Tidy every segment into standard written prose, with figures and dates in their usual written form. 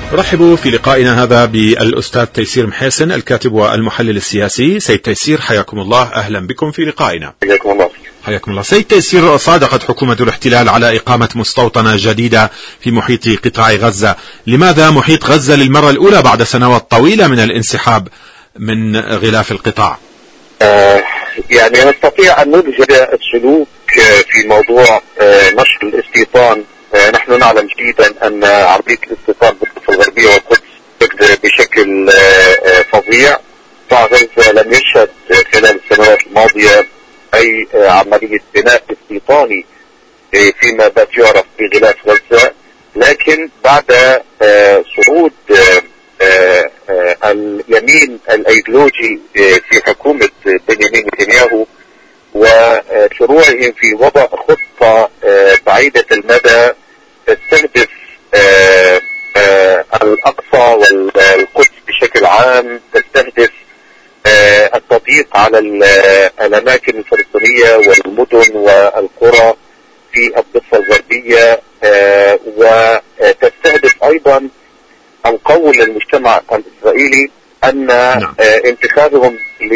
رحبوا في لقائنا هذا بالأستاذ تيسير محيسن الكاتب والمحلل السياسي. سيد تيسير حياكم الله، أهلا بكم في لقائنا. حياكم الله. حياكم الله. سيد تيسير، صادقت حكومة الاحتلال على إقامة مستوطنة جديدة في محيط قطاع غزة. لماذا محيط غزة للمرة الأولى بعد سنوات طويلة من الانسحاب من غلاف القطاع؟ يعني نستطيع أن نبجل السلوك في موضوع نشر الاستيطان. نحن نعلم جيدا أن عملية الاستيطان بالضفة الغربية والقدس تجري بشكل فظيع. قطاع غزة لم يشهد خلال السنوات الماضية أي عملية بناء استيطاني فيما بات يعرف بغلاف غزة، لكن بعد صعود اليمين الايديولوجي في حكومة بنيامين نتنياهو وشروعهم في وضع خطة بعيدة المدى تستهدف الأقصى والقدس بشكل عام، تستهدف التضييق على الأماكن الفلسطينية والمدن والقرى في الضفة الغربية، وتستهدف أيضا القول للمجتمع الإسرائيلي أن انتخابهم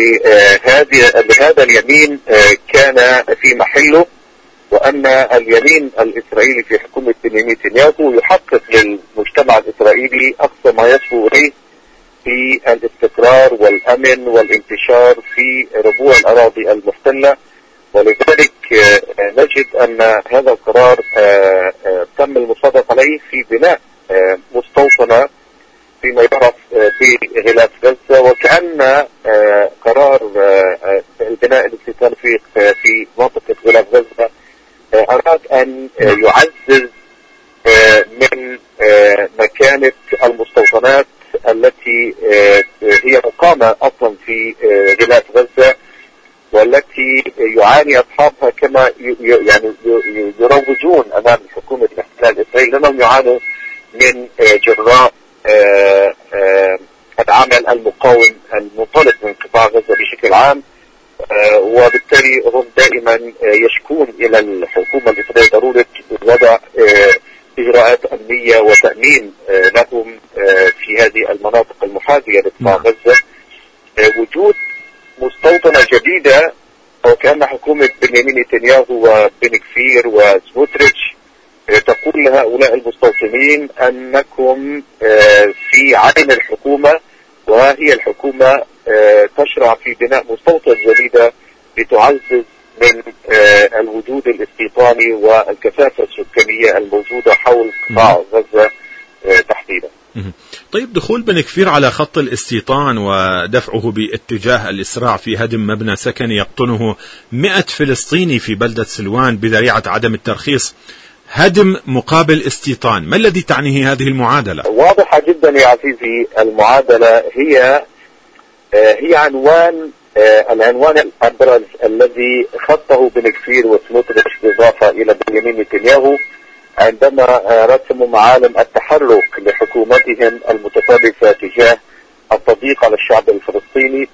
لهذا اليمين كان في محله، وأن اليمين الإسرائيلي في حكومة بنيامين نتنياهو يحقق للمجتمع الإسرائيلي أقصى ما يصبو إليه في الاستقرار والأمن والانتشار في ربوع الأراضي المحتلة. ولذلك نجد أن هذا القرار تم المصادقة عليه في بناء مستوطنة فيما يعرف بغلاف غزة، وكأن قرار البناء الاستيطان في منطقة غلاف غزة أراد أن يعزز من مكانة المستوطنات التي هي مقامة أصلا في غلاف غزة، والتي يعاني أصحابها كما يعني يروجون أمام حكومة الاحتلال الإسرائيلي لأنهم يعانوا من جراء العمل المقاوم المنطلق من قطاع غزة بشكل عام، وبالتالي هم دائما يشكون إلى الحكومة الإسرائيلية ضرورة وضع إجراءات أمنية وتأمين لهم في هذه المناطق المحاذية لقطاع غزة. وجود مستوطنة جديدة وكأن حكومة بنيامين نتنياهو وبن كفير وسموتريتش تقول لهؤلاء المستوطنين أنكم في عين الحكومة، وهي الحكومة تشرع في بناء مستوطنة جديدة لتعزز من الوجود الاستيطاني والكثافة السكانية الموجودة حول قطاع غزة تحديدا. طيب، دخول بن كفير على خط الاستيطان ودفعه باتجاه الإسراع في هدم مبنى سكني يقطنه 100 فلسطيني في بلدة سلوان بذريعة عدم الترخيص، هدم مقابل استيطان، ما الذي تعنيه هذه المعادلة؟ واضحة جدا يا عزيزي. المعادلة هي العنوان الأبرز الذي خطه بن كفير وسموتريتش بالإضافة إلى بنيامين نتنياهو عندما رسموا معالم التحرك لحكومتهم المتطرفة تجاه التضييق على الشعب الفلسطيني.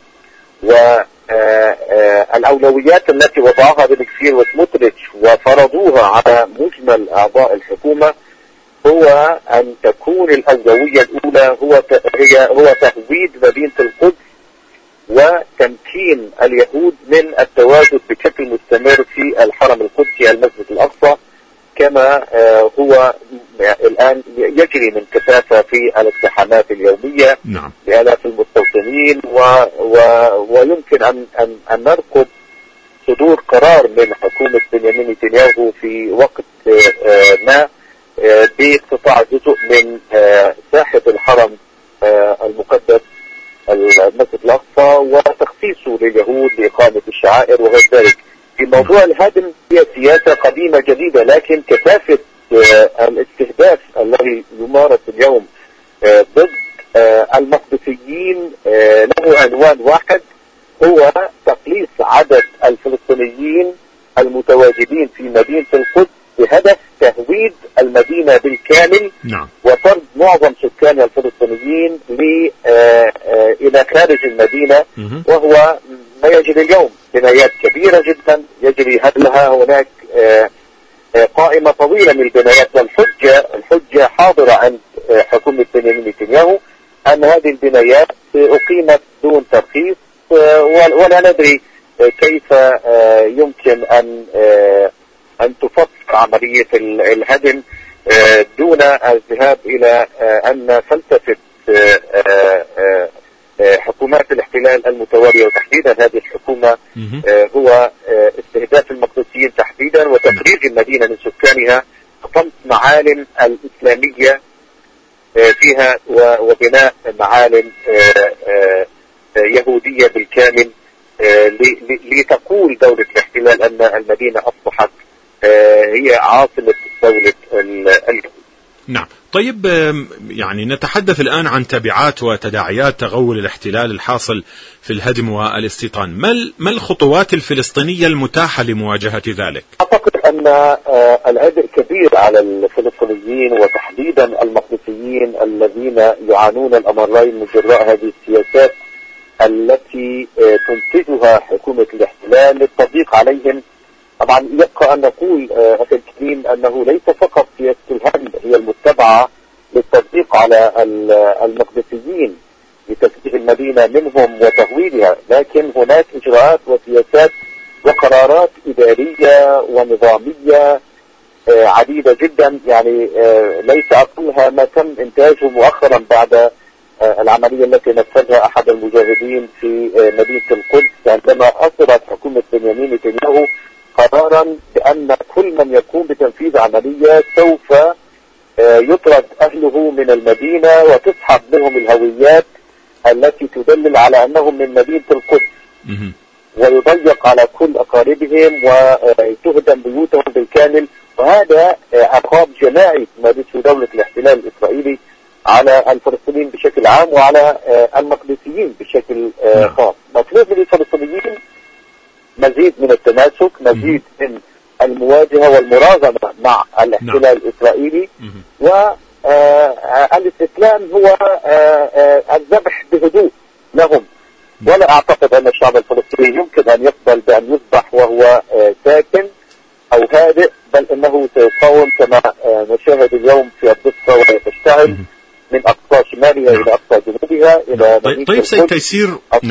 والأولويات التي وضعها بن كفير وسموتريتش وفرضوها على مجمل أعضاء الحكومة هو أن تكون الأولوية الأولى هو تهويد مدينة القدس وتمكين اليهود من التواجد بشكل مستمر في الحرم القدسي المسجد الأقصى، كما هو الآن يجري من كثافة في الاقتحامات اليومية لآلاف المستوطنين، ويمكن أن نرقب صدور قرار من حكومة بنيامين نتنياهو في وقت ما باقتطاع جزء من ساحة الحرم المقدس المسجد الأقصى وتخصيصه لليهود لإقامة الشعائر وغير ذلك. في موضوع الهدم هي سياسة قديمة جديدة، لكن كثافة الاستهداف الذي يمارس اليوم ضد المقدسيين له عنوان واحد، هو تقليص عدد الفلسطينيين المتواجدين في مدينة القدس بهدف تهويد المدينة بالكامل وطرد معظم سكان الفلسطينيين إلى خارج المدينة، وهو ما يجري اليوم. بنايات كبيرة جدا يجري هدمها، هناك قائمة طويلة من البنايات، والحجة حاضرة عند حكومة بنيامين نتنياهو أن هذه البنايات أقيمت دون ترخيص، ولا ندري كيف يمكن أن تفسر عملية الهدم دون الذهاب إلى أن فلسفة حكومات الاحتلال المتوالية وتحديدا هذه الحكومة هو استهداف المقدسيين تحديدا وتفريغ المدينة من سكانها وطمس معالم الإسلامية فيها وبناء معالم يهودية بالكامل، لتقول دولة الاحتلال أن المدينة أصبحت هي عاصمة دولة اليهود. نعم. طيب، يعني نتحدث الآن عن تبعات وتداعيات تغول الاحتلال الحاصل في الهدم والاستيطان. ما الخطوات الفلسطينية المتاحة لمواجهة ذلك؟ أعتقد أن العبء كبير على الفلسطينيين وتحديدا المقدسيين الذين يعانون الأمرين من جراء هذه السياسات التي تنتجها حكومة الاحتلال للتضييق عليهم. طبعا يبقى أن نقول أخي الكريم أنه ليس فقط سياسة الهدم هي المتبعة للتضييق على المقدسيين لتفكيك المدينة منهم وتهويدها، لكن هناك إجراءات وسياسات وقرارات إدارية ونظامية عديدة جدا، يعني ليس أقلها ما تم إنتاجه مؤخرا بعد العملية التي نفذها أحد المجاهدين في مدينة القدس عندما أصدرت حكومة بنيامين نتنياهو قرارا بأن كل من يقوم بتنفيذ عملية سوف يطرد أهله من المدينة وتسحب منهم الهويات التي تدلل على أنهم من مدينة القدس، ويضيق على كل أقاربهم وتهدم بيوتهم بالكامل. وهذا عقاب جماعي تمارسه دولة الاحتلال الإسرائيلي على الفلسطينيين بشكل عام وعلى المقدسيين بشكل خاص. مطلوب من الفلسطينيين مزيد من التماسك، مزيد من المواجهة والمراغمة مع الاحتلال الإسرائيلي، والاستسلام هو الذبح بهدوء لهم. ولا أعتقد أن الشعب الفلسطيني يمكن أن يقبل بأن يذبح وهو ساكن أو هادئ، بل إنه سيقاوم كما نشاهد اليوم في الضفة وهي تشتعل من أقصى شمالها إلى أقصى جنوبها إلى طيب سيد تيسير،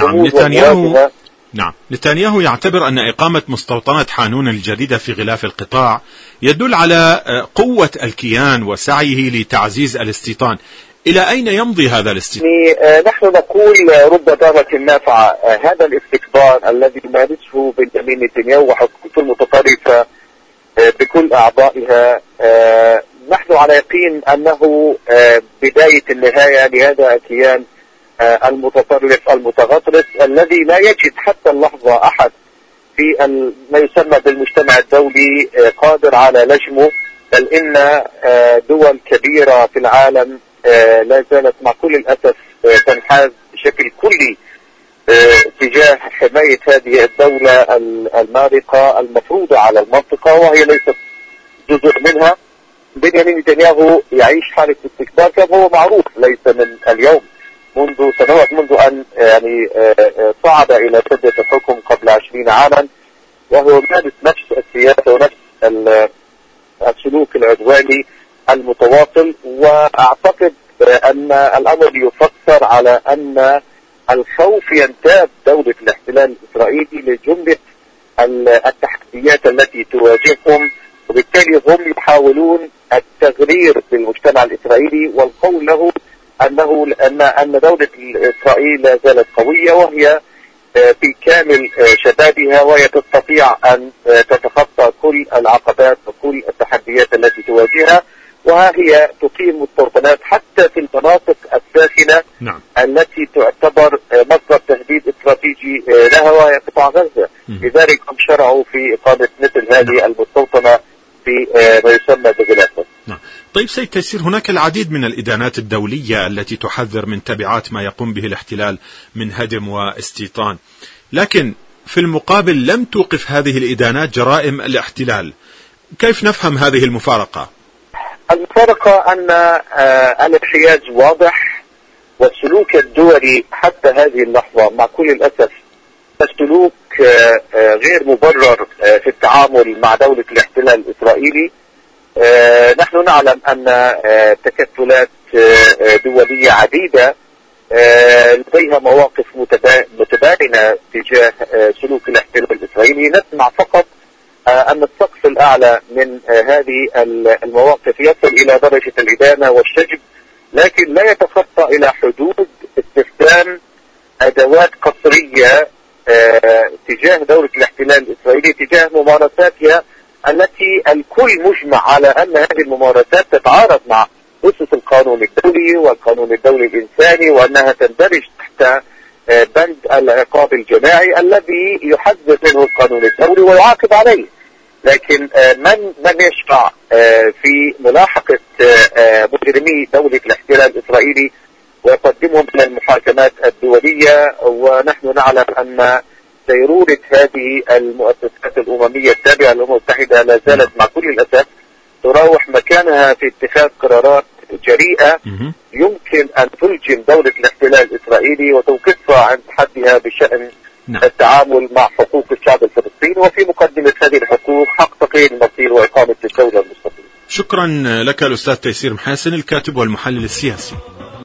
نتنياهو يعتبر أن إقامة مستوطنة حانون الجديدة في غلاف القطاع يدل على قوة الكيان وسعيه لتعزيز الاستيطان. إلى أين يمضي هذا الاستيطان؟ نحن نقول رب ضارة نافعة. هذا الاستكبار الذي يمارسه بنيامين نتنياهو وحكومته المتطرفة بكل أعضائها نحن على يقين أنه بداية النهاية لهذا الكيان المتطرف المتغطرس الذي لا يجد حتى اللحظة أحد في ما يسمى بالمجتمع الدولي قادر على لجمه، بل إن دول كبيرة في العالم لا زالت مع كل الأسف تنحاز بشكل كلي تجاه حماية هذه الدولة المارقة المفروضة على المنطقة وهي ليست جزء منها. بنيامين نتنياهو يعيش حالة استكبار كما هو معروف ليس من اليوم، منذ سنوات، منذ أن يعني صعد إلى سدة الحكم قبل 20 عاما، وهو يمارس نفس السياسة ونفس السلوك العدواني المتواصل. وأعتقد أن الأمر يفسر على أن الخوف ينتاب دولة الاحتلال الإسرائيلي لجملة التحديات التي تواجههم، وبالتالي هم يحاولون التغرير بالمجتمع الإسرائيلي والقول له أن دولة إسرائيل لا زالت قوية وهي في كامل شبابها وهي تستطيع أن تتخطى كل العقبات وكل التحديات التي تواجهها، وها هي تقيم مستوطنات حتى في المناطق الساخنة التي تعتبر مصدر تهديد استراتيجي لها وهي قطاع غزة. لذلك هم شرعوا في إقامة مثل هذه المستوطنة في ما يسمى بغلافة. طيب سيد تيسير، هناك العديد من الإدانات الدولية التي تحذر من تبعات ما يقوم به الاحتلال من هدم واستيطان، لكن في المقابل لم توقف هذه الإدانات جرائم الاحتلال. كيف نفهم هذه المفارقة؟ المفارقة أن الانحياز واضح، والسلوك الدولي حتى هذه اللحظة مع كل الأسف سلوك غير مبرر في التعامل مع دولة الاحتلال الإسرائيلي. نحن نعلم أن تكتلات دولية عديدة لديها مواقف متباينة تجاه سلوك الاحتلال الإسرائيلي. نسمع فقط أن السقف الأعلى من هذه المواقف يصل إلى درجة الإدانة والشجب، لكن لا يتخطى إلى حدود استخدام أدوات قصرية تجاه دولة الاحتلال الإسرائيلي، تجاه ممارساتها التي الكل مجمع على أن هذه الممارسات تتعارض مع أسس القانون الدولي والقانون الدولي الإنساني، وأنها تندرج تحت بند العقاب الجماعي الذي يحذر منه القانون الدولي ويعاقب عليه. لكن من يشرع في ملاحقة مجرمي دولة الاحتلال الإسرائيلي ويقدمهم إلى المحاكمات الدولية؟ ونحن نعلم أن سيرورة هذه المؤسسات الأممية التابعة للأمم المتحدة لا زالت مع كل الأسف تراوح مكانها في اتخاذ قرارات جريئة يمكن أن تلجم دولة الاحتلال الإسرائيلي وتوقفها عند حدها بشأن التعامل مع حقوق الشعب الفلسطيني، وفي مقدمة هذه الحقوق حق تقييد المصير وإقامة الدولة المستقلة. شكرا لك الأستاذ تيسير محاسن، الكاتب والمحلل السياسي.